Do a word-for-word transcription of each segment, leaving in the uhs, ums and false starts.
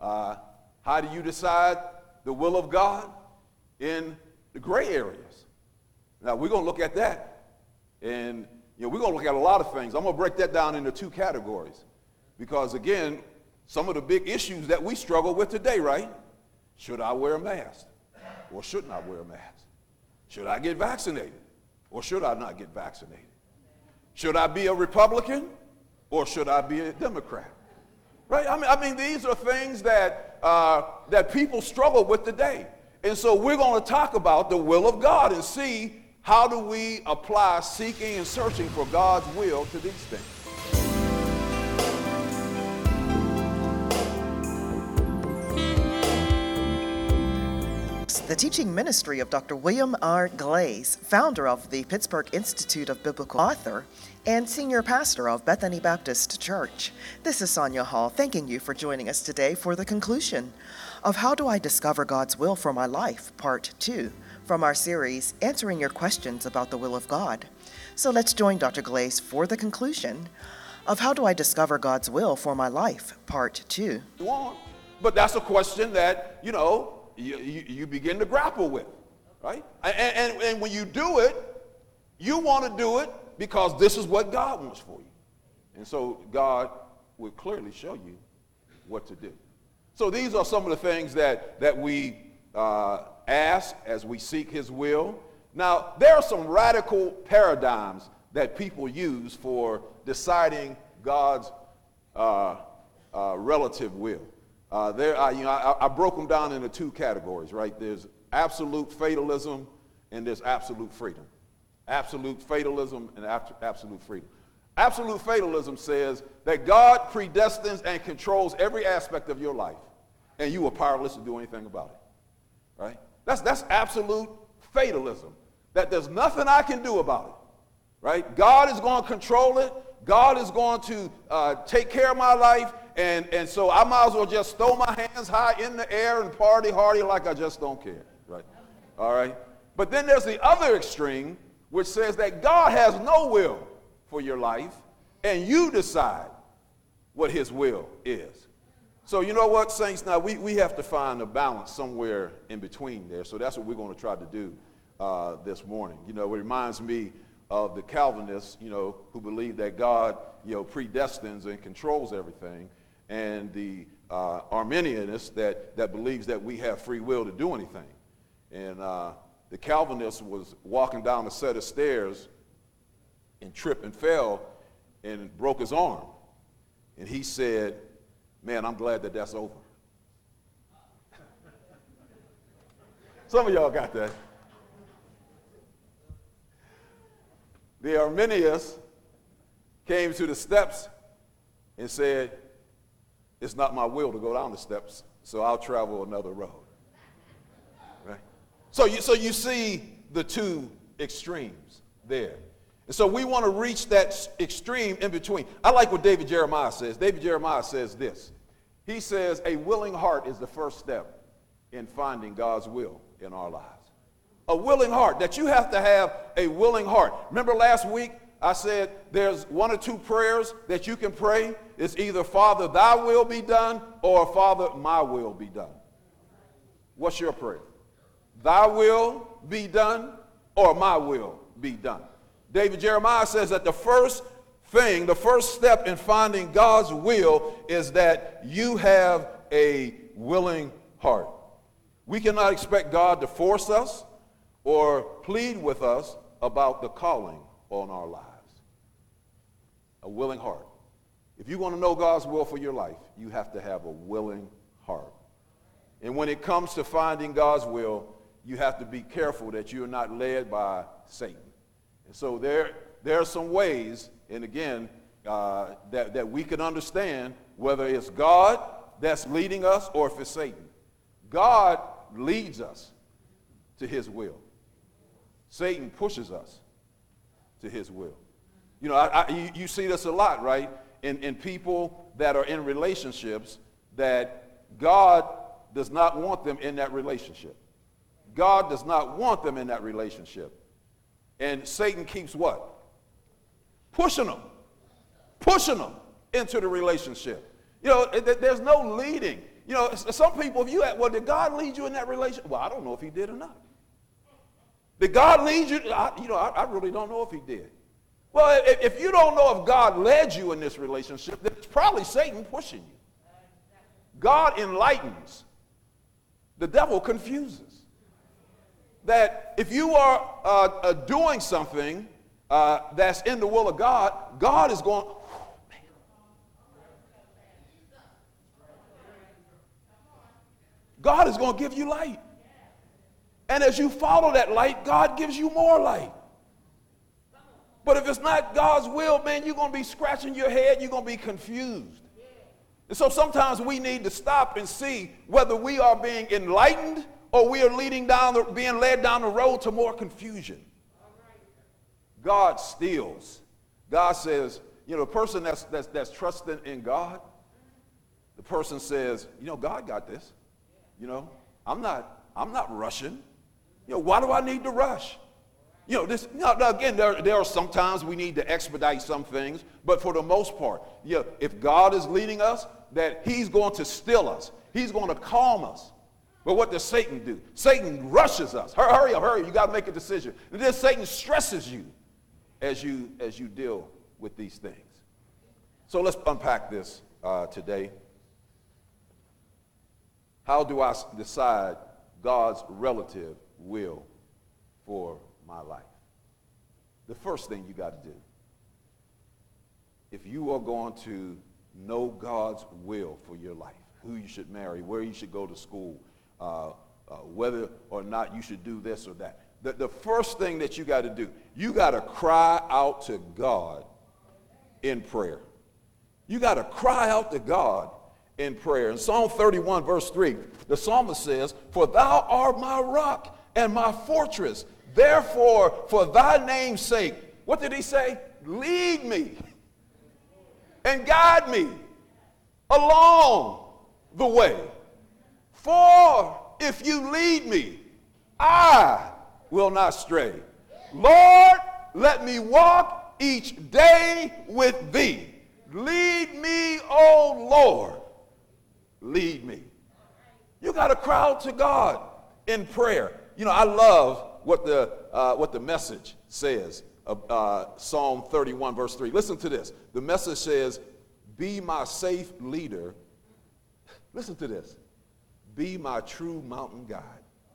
Uh, how do you decide the will of God in the gray areas? Now, we're going to look at that. And, you know, we're going to look at a lot of things. I'm going to break that down into two categories. Because, again, some of the big issues that we struggle with today, right? Should I wear a mask? Or shouldn't I wear a mask? Should I get vaccinated? Or should I not get vaccinated? Should I be a Republican? Or should I be a Democrat? Right? I mean, I mean these are things that, uh, that people struggle with today. And so we're going to talk about the will of God and see how do we apply seeking and searching for God's will to these things. The teaching ministry of Doctor William R. Glaze, founder of the Pittsburgh Institute of Biblical Author and senior pastor of Bethany Baptist Church. This is Sonia Hall, thanking you for joining us today for the conclusion of How Do I Discover God's Will for My Life, Part two, from our series, Answering Your Questions About the Will of God. So let's join Doctor Glaze for the conclusion of How Do I Discover God's Will for My Life, Part two. But that's a question that, you know, You, you, you begin to grapple with, right? And, and, and when you do it, you want to do it because this is what God wants for you. And so God will clearly show you what to do. So these are some of the things that, that we uh, ask as we seek his will. Now, there are some radical paradigms that people use for deciding God's uh, uh, relative will. Uh, there, I, you know, I, I broke them down into two categories, right? There's absolute fatalism and there's absolute freedom. Absolute fatalism and absolute freedom. Absolute fatalism says that God predestines and controls every aspect of your life, and you are powerless to do anything about it, right? That's that's absolute fatalism. That there's nothing I can do about it, right? God is going to control it. God is going to uh, take care of my life. And, and so I might as well just throw my hands high in the air and party hardy like I just don't care, right? All right? But then there's the other extreme, which says that God has no will for your life, and you decide what his will is. So you know what, saints? Now, we, we have to find a balance somewhere in between there. So that's what we're going to try to do uh, this morning. You know, it reminds me of the Calvinists, you know, who believe that God, you know, predestines and controls everything, and the uh, Arminianist that, that believes that we have free will to do anything. And uh, the Calvinist was walking down a set of stairs and tripped and fell and broke his arm. And he said, man, I'm glad that that's over. Some of y'all got that. The Arminians came to the steps and said, it's not my will to go down the steps, so I'll travel another road. Right? So you, so you see the two extremes there. And so we want to reach that extreme in between. I like what David Jeremiah says. David Jeremiah says this. He says, a willing heart is the first step in finding God's will in our lives. A willing heart, that you have to have a willing heart. Remember last week I said there's one or two prayers that you can pray. It's either Father, thy will be done, or Father, my will be done. What's your prayer? Thy will be done, or my will be done. David Jeremiah says that the first thing, the first step in finding God's will is that you have a willing heart. We cannot expect God to force us or plead with us about the calling on our lives. A willing heart. If you want to know God's will for your life, you have to have a willing heart. And when it comes to finding God's will, you have to be careful that you're not led by Satan. And so there, there are some ways, and again, uh, that, that we can understand whether it's God that's leading us or if it's Satan. God leads us to his will. Satan pushes us to his will. You know, I, I, you, you see this a lot, right? In, in people that are in relationships that God does not want them in that relationship. God does not want them in that relationship. And Satan keeps what? Pushing them. Pushing them into the relationship. You know, there's no leading you know, some people, if you had, well, did God lead you in that relationship? Well, I don't know if he did or not. Did God lead you? I, you know, I, I really don't know if he did. Well, if, if you don't know if God led you in this relationship, then it's probably Satan pushing you. God enlightens. The devil confuses. That if you are uh, uh, doing something uh, that's in the will of God, God is going, oh, man. God is going to give you light. And as you follow that light, God gives you more light. But if it's not God's will, man, you're going to be scratching your head. You're going to be confused. And so sometimes we need to stop and see whether we are being enlightened or we are leading down the, being led down the road to more confusion. God steals. God says, you know, the person that's, that's, that's trusting in God, the person says, you know, God got this. You know, I'm not, I'm not rushing. You know, why do I need to rush? You know, this, now, now again, there, there are sometimes we need to expedite some things, but for the most part, you know, if God is leading us, that he's going to still us. He's going to calm us. But what does Satan do? Satan rushes us. Hurry, hurry up, hurry, you got to make a decision. And then Satan stresses you as you, as you deal with these things. So let's unpack this uh, today. How do I decide God's relative will for my life? The first thing you got to do, if you are going to know God's will for your life, who you should marry, where you should go to school, uh, uh, whether or not you should do this or that, the, the first thing that you got to do, you got to cry out to God in prayer. You got to cry out to God in prayer. In Psalm thirty-one, verse three, the psalmist says, "For thou art my rock and my fortress. Therefore, for thy name's sake," what did he say? "Lead me and guide me along the way. For if you lead me, I will not stray. Lord, let me walk each day with thee. Lead me, O Lord, lead me." You got to cry out to God in prayer. You know, I love what the, uh, what the Message says of uh, Psalm thirty-one, verse three. Listen to this. The Message says, "Be my safe leader." Listen to this. "Be my true mountain guide."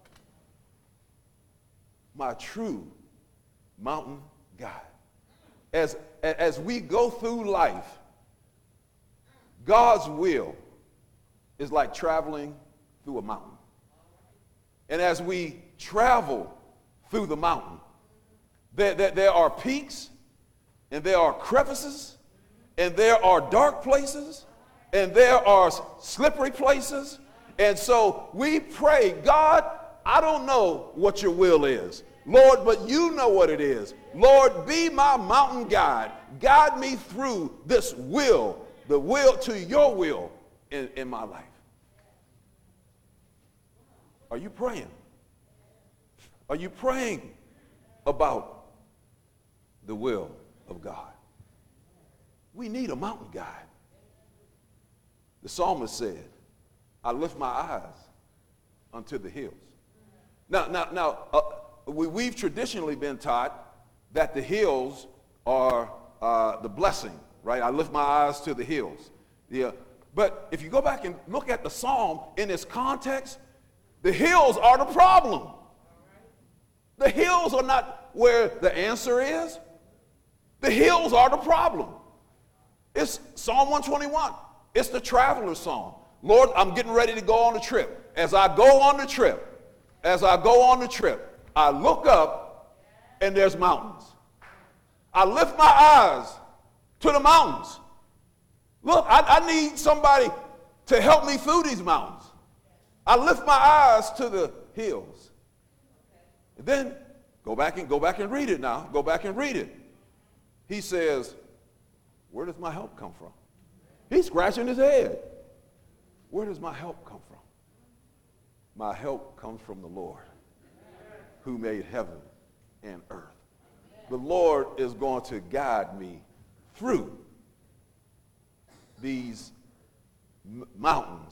My true mountain guide. As, as we go through life, God's will is like traveling through a mountain. And as we travel through the mountain, there, there, there are peaks, and there are crevices, and there are dark places, and there are slippery places. And so we pray, God, I don't know what your will is, Lord, but you know what it is. Lord, be my mountain guide. Guide me through this will, the will to your will in, in my life. Are you praying? Are you praying about the will of God? We need a mountain guide. The psalmist said, "I lift my eyes unto the hills." Now, now, now uh, we, we've traditionally been taught that the hills are uh, the blessing, right? I lift my eyes to the hills. Yeah. But if you go back and look at the psalm in its context, the hills are the problem. The hills are not where the answer is. The hills are the problem. It's Psalm one twenty-one. It's the traveler's song. Lord, I'm getting ready to go on a trip. As I go on the trip, as I go on the trip, I look up and there's mountains. I lift my eyes to the mountains. Look, I, I need somebody to help me through these mountains. I lift my eyes to the hills. And then go back and go back and read it now. Go back and read it. He says, where does my help come from? He's scratching his head. Where does my help come from? My help comes from the Lord, who made heaven and earth. The Lord is going to guide me through these m- mountains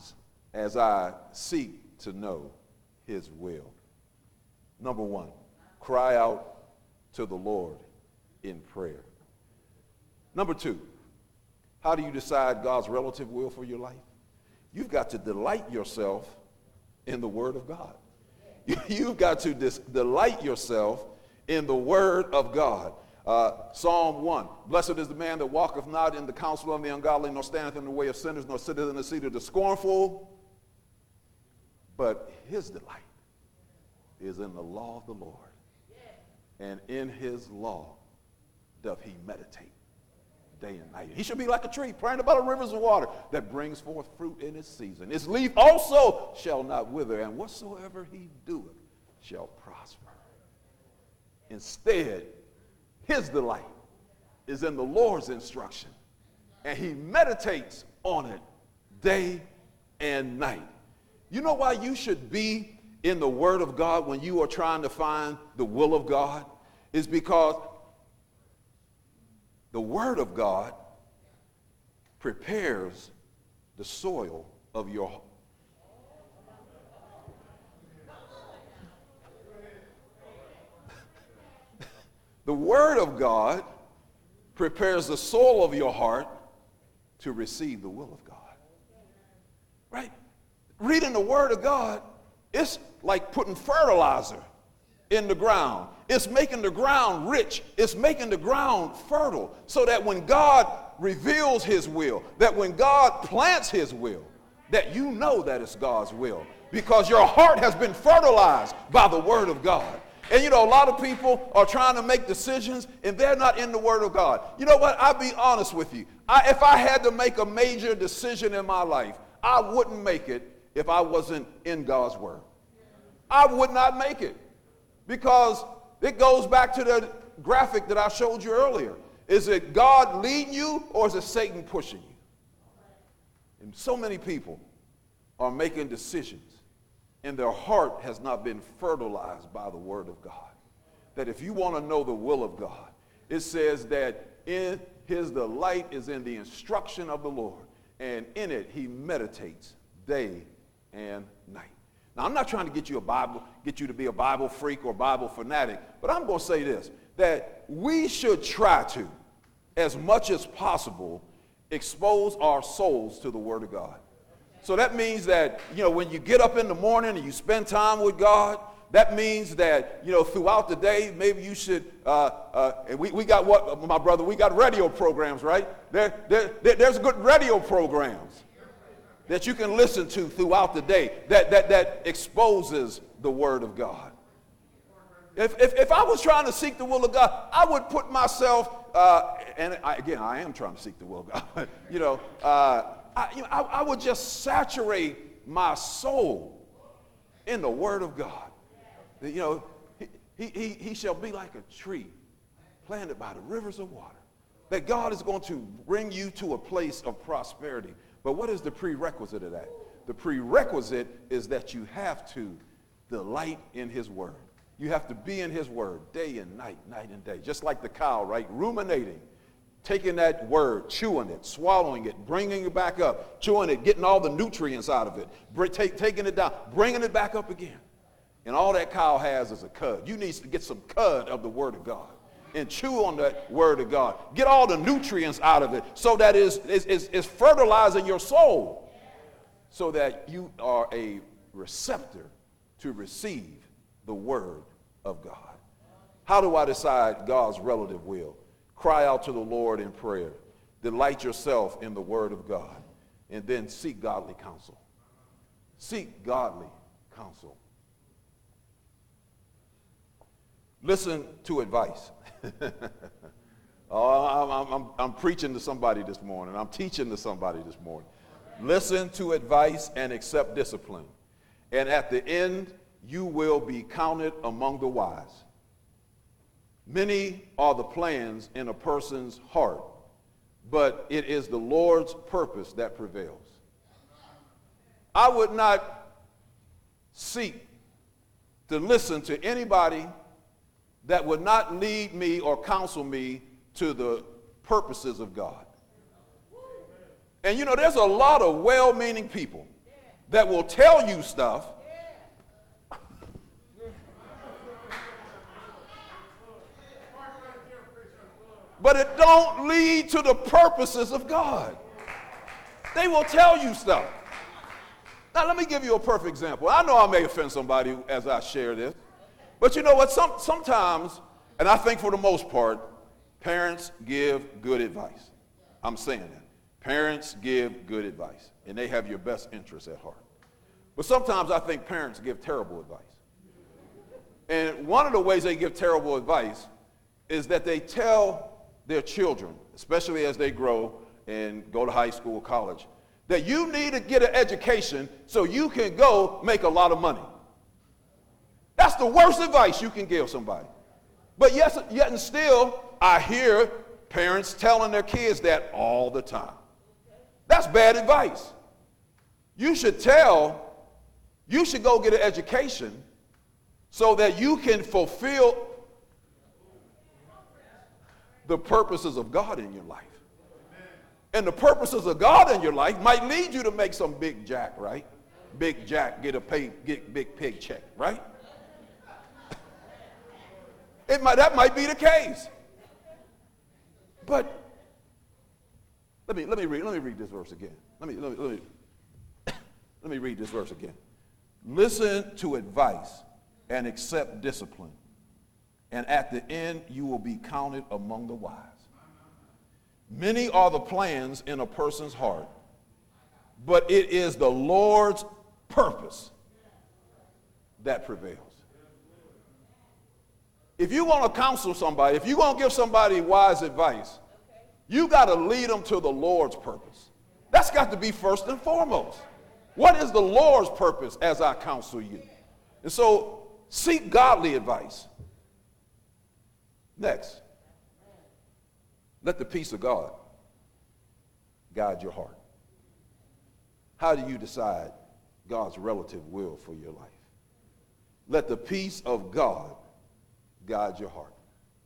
as I seek to know his will. Number one, cry out to the Lord in prayer. Number two, how do you decide God's relative will for your life? You've got to delight yourself in the Word of God. You've got to dis- delight yourself in the Word of God. Uh, Psalm one, blessed is the man that walketh not in the counsel of the ungodly, nor standeth in the way of sinners, nor sitteth in the seat of the scornful. But his delight is in the law of the Lord. And in his law doth he meditate day and night. He should be like a tree planted by the rivers of water that brings forth fruit in its season. Its leaf also shall not wither, and whatsoever he doeth shall prosper. Instead, his delight is in the Lord's instruction, and he meditates on it day and night. You know why you should be in the Word of God when you are trying to find the will of God? Is because the Word of God prepares the soil of your heart. The Word of God prepares the soul of your heart to receive the will of God. Right? Reading the Word of God, it's like putting fertilizer in the ground. It's making the ground rich. It's making the ground fertile so that when God reveals his will, that when God plants his will, that you know that it's God's will because your heart has been fertilized by the Word of God. And you know, a lot of people are trying to make decisions and they're not in the Word of God. You know what? I'll be honest with you. I, if I had to make a major decision in my life, I wouldn't make it if I wasn't in God's Word. I would not make it because it goes back to the graphic that I showed you earlier. Is it God leading you or is it Satan pushing you? And so many people are making decisions and their heart has not been fertilized by the Word of God. That if you want to know the will of God, it says that in his delight is in the instruction of the Lord, and in it he meditates day and night. Now, I'm not trying to get you a Bible, get you to be a Bible freak or Bible fanatic, but I'm going to say this, that we should try to, as much as possible, expose our souls to the Word of God. So that means that, you know, when you get up in the morning and you spend time with God, that means that, you know, throughout the day, maybe you should, uh, uh, and we, we got what, my brother, we got radio programs, right? There, there, there, there's good radio programs that you can listen to throughout the day that, that, that exposes the Word of God. If, if, if I was trying to seek the will of God, I would put myself, uh, and I, again, I am trying to seek the will of God, you know, uh, I, you know I, I would just saturate my soul in the Word of God. You know, he, he, he shall be like a tree planted by the rivers of water. That God is going to bring you to a place of prosperity. But what is the prerequisite of that? The prerequisite is that you have to delight in his word. You have to be in his word day and night, night and day. Just like the cow, right? Ruminating, taking that word, chewing it, swallowing it, bringing it back up, chewing it, getting all the nutrients out of it, br- take, taking it down, bringing it back up again. And all that cow has is a cud. You need to get some cud of the word of God and chew on that word of God. Get all the nutrients out of it so that it's, it's, it's, it's fertilizing your soul so that you are a receptor to receive the word of God. How do I decide God's relative will? Cry out to the Lord in prayer. Delight yourself in the word of God. And then seek godly counsel. Seek godly counsel. Listen to advice. oh, I'm, I'm, I'm preaching to somebody this morning. I'm teaching to somebody this morning. Listen to advice and accept discipline. And at the end, you will be counted among the wise. Many are the plans in a person's heart, but it is the Lord's purpose that prevails. I would not seek to listen to anybody that would not lead me or counsel me to the purposes of God. And you know, there's a lot of well-meaning people that will tell you stuff but it don't lead to the purposes of God. They will tell you stuff. Now, let me give you a perfect example. I know I may offend somebody as I share this, but you know what? Some, sometimes, and I think for the most part, parents give good advice. I'm saying that. Parents give good advice, and they have your best interests at heart. But sometimes I think parents give terrible advice. And one of the ways they give terrible advice is that they tell their children, especially as they grow and go to high school, college, that you need to get an education so you can go make a lot of money. That's the worst advice you can give somebody. But yes, yet and still, I hear parents telling their kids that all the time. That's bad advice. You should tell, you should go get an education so that you can fulfill the purposes of God in your life. And the purposes of God in your life might lead you to make some big jack, right? Big jack, get a pay, get big pig check, right? It might, that might be the case. But let me let me read let me read this verse again. Let me let me let me, let me read this verse again. Listen to advice and accept discipline, and at the end you will be counted among the wise. Many are the plans in a person's heart, but it is the Lord's purpose that prevails. If you want to counsel somebody, if you want to give somebody wise advice, you got to lead them to the Lord's purpose. That's got to be first and foremost. What is the Lord's purpose as I counsel you? And so seek godly advice. Next, let the peace of God guide your heart. How do you decide God's relative will for your life? Let the peace of God guide your heart.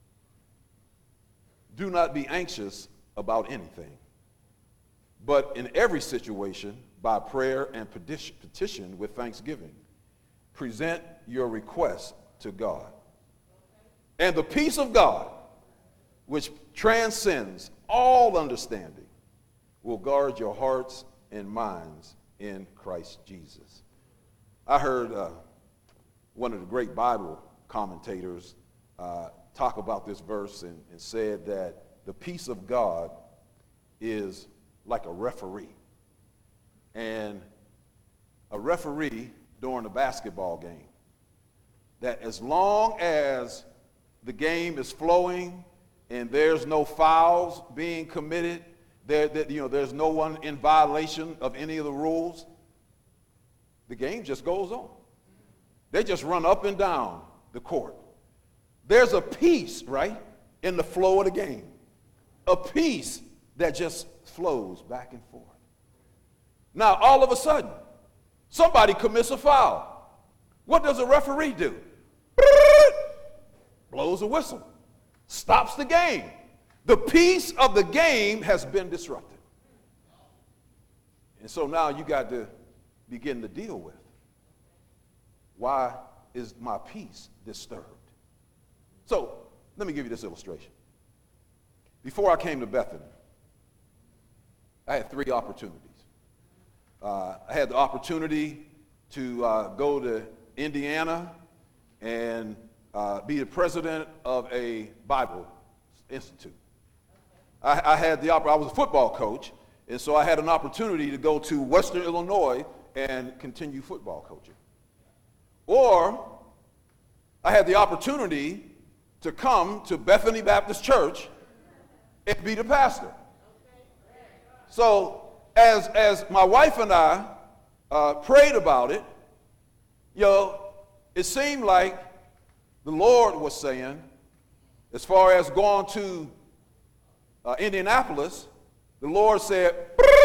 Do not be anxious about anything, but in every situation, by prayer and petition, petition with thanksgiving, present your requests to God. And the peace of God, which transcends all understanding, will guard your hearts and minds in Christ Jesus. I heard uh, one of the great Bible commentators uh, talk about this verse and, and said that the peace of God is like a referee. And a referee during a basketball game, that as long as the game is flowing and there's no fouls being committed, there, that, you know, there's no one in violation of any of the rules, the game just goes on. They just run up and down the court. There's a peace, right, in the flow of the game. A peace that just flows back and forth. Now, all of a sudden, somebody commits a foul. What does a referee do? Blows a whistle. Stops the game. The peace of the game has been disrupted. And so now you got to begin to deal with, why is my peace disturbed? So let me give you this illustration. Before I came to Bethany, I had three opportunities. Uh, I had the opportunity to uh, go to Indiana and uh, be the president of a Bible institute. I, I had the opp- I was a football coach, and so I had an opportunity to go to Western Illinois and continue football coaching. Or I had the opportunity to come to Bethany Baptist Church and be the pastor. So as, as my wife and I uh, prayed about it, you know, it seemed like the Lord was saying, as far as going to uh, Indianapolis, the Lord said,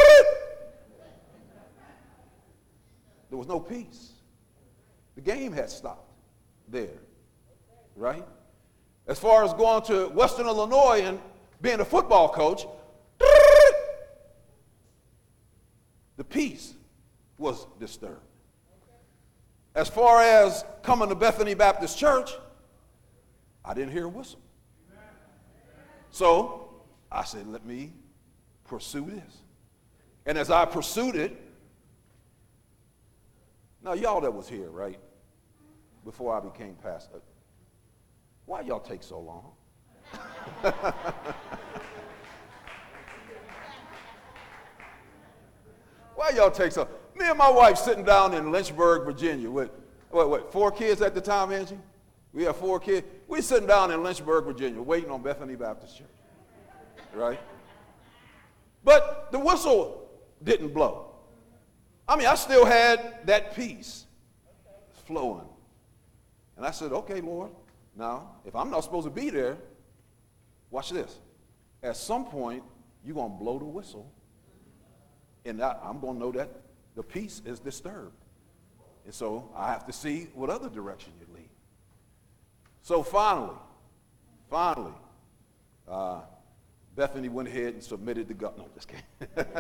there was no peace. The game had stopped there, right? As far as going to Western Illinois and being a football coach, the peace was disturbed. As far as coming to Bethany Baptist Church, I didn't hear a whistle. So I said, let me pursue this. And as I pursued it, now y'all that was here, right, before I became pastor, why y'all take so long? Why y'all take so? Me and my wife sitting down in Lynchburg, Virginia with, what, what, four kids at the time, Angie? We have four kids. We sitting down in Lynchburg, Virginia, waiting on Bethany Baptist Church, right? But the whistle didn't blow. I mean, I still had that peace flowing. And I said, okay, Lord, now, if I'm not supposed to be there, watch this. At some point, you're going to blow the whistle, and I, I'm going to know that the peace is disturbed. And so I have to see what other direction you lead. So finally, finally, uh, Bethany went ahead and submitted the God. No, just kidding.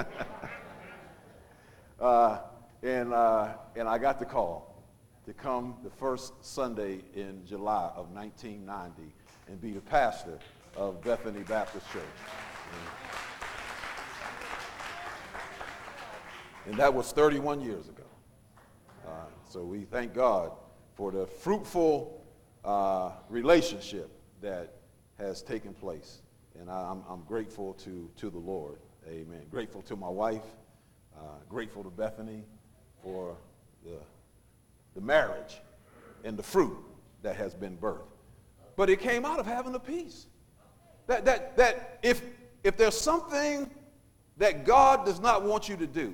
uh, and, uh, and I got the call to come the first Sunday in July of nineteen ninety and be the pastor of Bethany Baptist Church. And, and that was thirty-one years ago. Uh, so we thank God for the fruitful uh, relationship that has taken place. And I, I'm, I'm grateful to, to the Lord. Amen. Grateful to my wife. Uh, grateful to Bethany for the, the marriage and the fruit that has been birthed. But it came out of having a peace. That, that, that if, if there's something that God does not want you to do,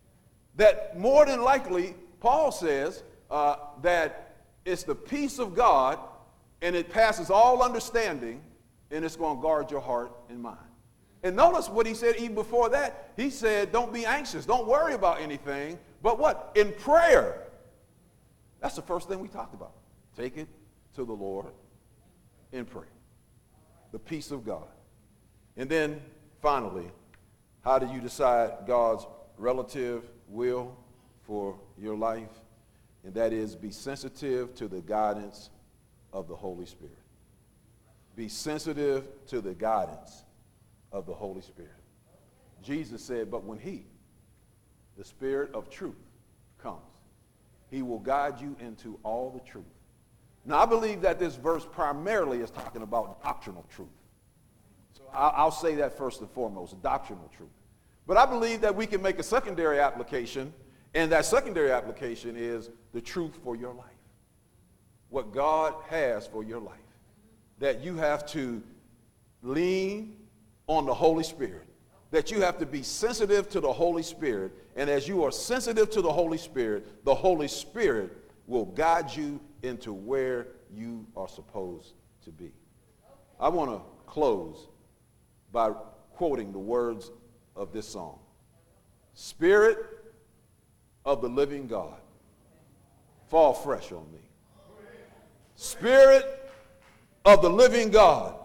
that more than likely, Paul says uh, that it's the peace of God and it passes all understanding, and it's going to guard your heart and mind. And notice what he said even before that. He said, don't be anxious. Don't worry about anything. But what? In prayer. That's the first thing we talked about. Take it to the Lord in prayer. The peace of God. And then finally, how do you decide God's relative will for your life? And that is, be sensitive to the guidance of the Holy Spirit. Be sensitive to the guidance of the Holy Spirit. Jesus said, but when he, the Spirit of truth, comes, he will guide you into all the truth. Now, I believe that this verse primarily is talking about doctrinal truth. So I'll say that first and foremost, doctrinal truth. But I believe that we can make a secondary application, and that secondary application is the truth for your life. What God has for your life. That you have to lean on the Holy Spirit. That you have to be sensitive to the Holy Spirit. And as you are sensitive to the Holy Spirit, the Holy Spirit will guide you into where you are supposed to be. I want to close by quoting the words of this song. Spirit of the living God, fall fresh on me. Spirit of the living God,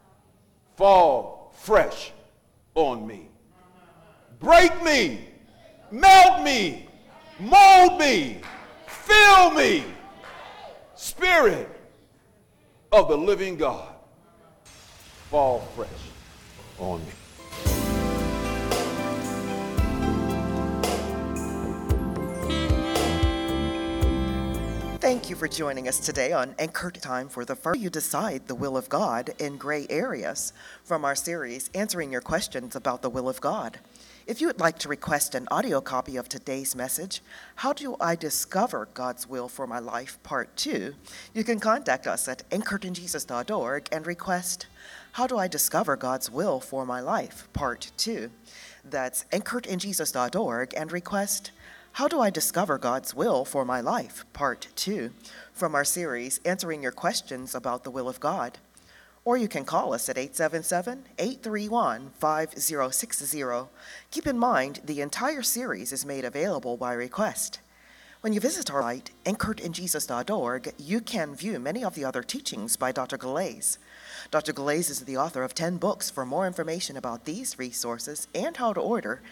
fall fresh on me. Break me, melt me, mold me, fill me. Spirit of the living God, fall fresh on me. Thank you for joining us today on Anchor Time for the first You Decide the Will of God in Gray Areas from our series Answering Your Questions About the Will of God. If you would like to request an audio copy of today's message, How Do I Discover God's Will for My Life, Part two, you can contact us at anchored in jesus dot org and request How Do I Discover God's Will for My Life, Part two. That's anchored in jesus dot org and request How Do I Discover God's Will for My Life, Part two, from our series Answering Your Questions About the Will of God. Or you can call us at eight seven seven, eight three one, five zero six zero. Keep in mind, the entire series is made available by request. When you visit our site, anchored in jesus dot org, you can view many of the other teachings by Doctor Galais. Doctor Galais is the author of ten books. For more information about these resources and how to order,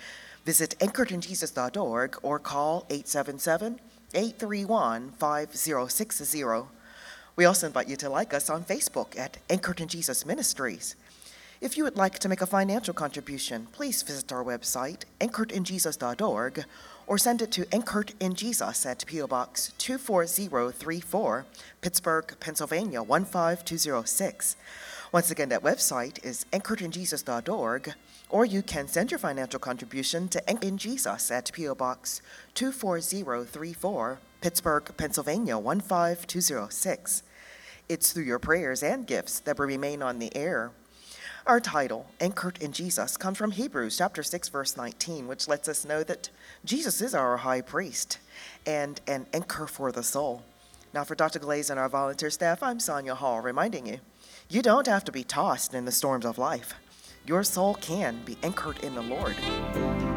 Visit anchored in jesus dot org or call eight seven seven, eight three one, five zero six zero. We also invite you to like us on Facebook at Anchored in Jesus Ministries. If you would like to make a financial contribution, please visit our website, anchored in jesus dot org, or send it to Anchored in Jesus at P O Box two four zero three four, Pittsburgh, Pennsylvania one five two zero six. Once again, that website is anchored in jesus dot org, or you can send your financial contribution to Anchored in Jesus at P O Box two four zero three four, Pittsburgh, Pennsylvania one five two zero six. It's through your prayers and gifts that we remain on the air. Our title, Anchored in Jesus, comes from Hebrews chapter six, verse nineteen, which lets us know that Jesus is our high priest and an anchor for the soul. Now, for Doctor Glaze and our volunteer staff, I'm Sonia Hall, reminding you, you don't have to be tossed in the storms of life. Your soul can be anchored in the Lord.